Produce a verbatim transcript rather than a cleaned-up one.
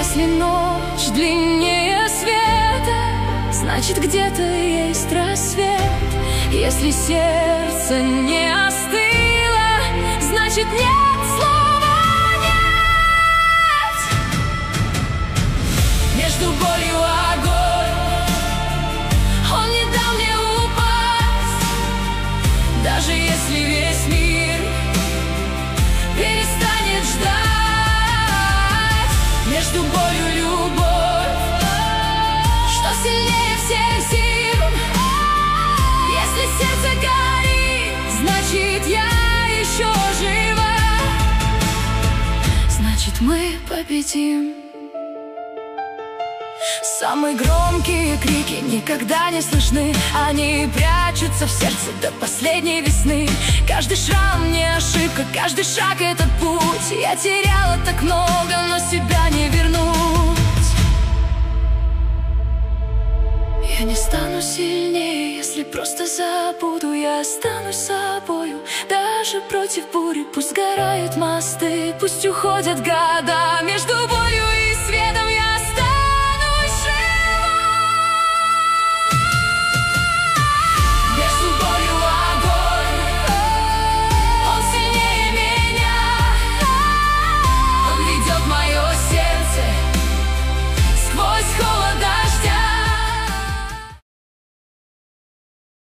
Если ночь длиннее света, значит где-то есть рассвет. Если сердце не остыло, значит нет слова нет. Между болью огонь, он не дал мне упасть. Даже если весь мир перестанет ждать. Между болью любовь, что сильнее всех сил. Если сердце горит, значит я еще жива. Значит мы победим. Самые громкие крики никогда не слышны. Они прячутся в сердце до последней весны. Каждый шрам не ошибка, каждый шаг этот путь. Я теряла так много, но себя не вернуть. Я не стану сильнее, если просто забуду. Я останусь собою, даже против бури. Пусть сгорают мосты, пусть уходят года. Между болью и